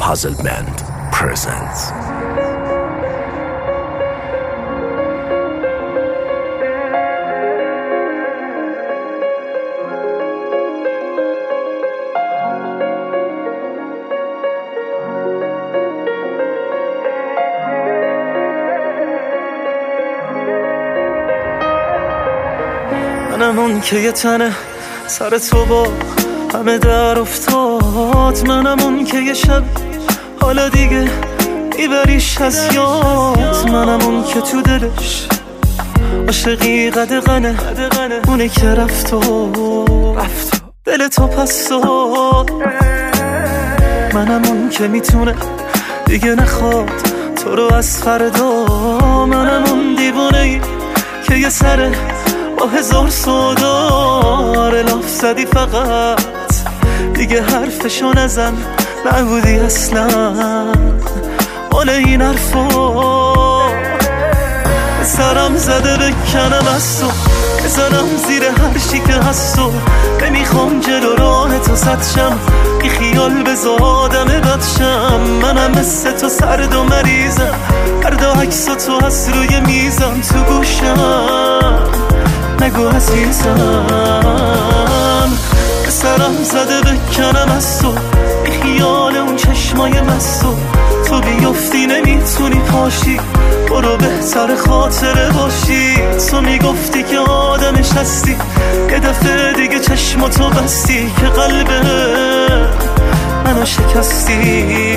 Puzzlement presents. منم اون که یه تنه سر تو با همه در افتاد، منم اون که یه شب حالا دیگه میبریش از یاد، منم اون که تو دلش عاشقی قدغنه، اونه که رفت و دل تو پس داد، منم اون که میتونه دیگه نخواد تو رو از فردا، منم اون دیوانه‌ای که یه سره با هزار سودار لاف زدی فقط دیگه حرفشو نزن، نبودی اصلا مال این حرفا، سرم زده بکنم از تو بزنم زیر هر چی که هست و نمیخوام جلو راه تو سد شم، بی خیال بذار آدم بدشم، منم مثل تو سرد و مریضم، هر عکس تو هست روی میزم تو گوشم، نگو عزیزم سرم زده بکنم از تو بی خیال اون چشمای مستو، تو بیفتی نمیتونی پاشی برو بهتر خاطره باشی، تو میگفتی که آدمش هستی یه دفعه دیگه چشماتو بستی که قلبه منو شکستی،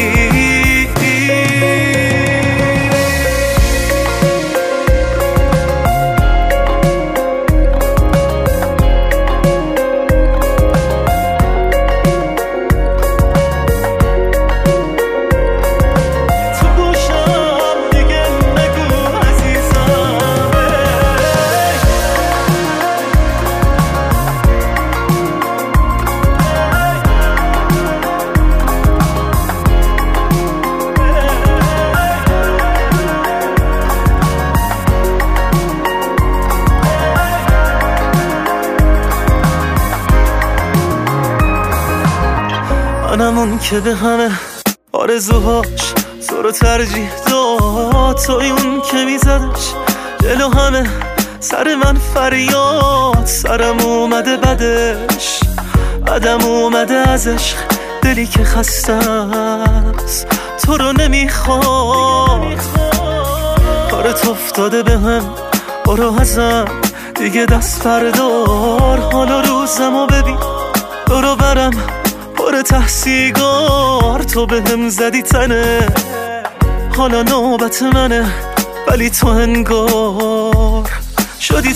منم اون که به همه آرزوهاش تو رو ترجیح داد، توی اون که میزدش جلو همه سر من فریاد، سرم اومده بدش بدم اومده از عشق، دلی که خسته است تو رو نمیخواد، کارت افتاده به هم برو ازم دیگه دست بردار، حالا روزمو ببین برو برم پر تحصیگار، تو به هم زدی تنه حالا نوبت منه، ولی تو انگار شدی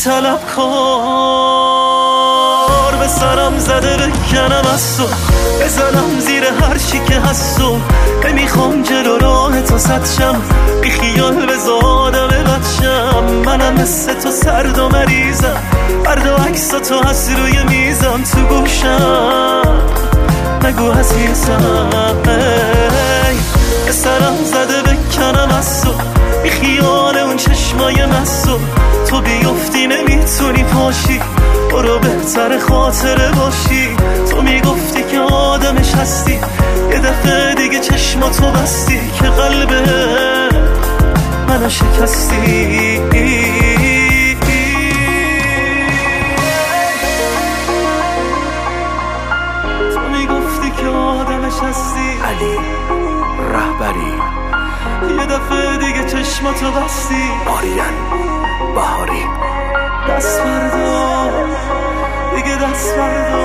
طلبکار، به سرم زده بکنم از تو بزنم زیر هر چی که هست و نمیخوام جلو راه تو سد شم، بی خیال بذار آدم بدشم، منم مثل تو سرد و مریضم، هر عکس تو هست روی میزم تو گوشم، نگو عزیزم به سرم زده بکنم از تو بی خیال اون چشمای مستو، تو بیفتی نمیتونی پاشی برو بهتر خاطره باشی، تو میگفتی که آدمش هستی یه دفعه دیگه چشماتو بستی که قلبه منو شکستی، علی رهبری یه دفعه دیگه چشماتو بستی، آریان بهاری دست بردار دیگه دست بردار.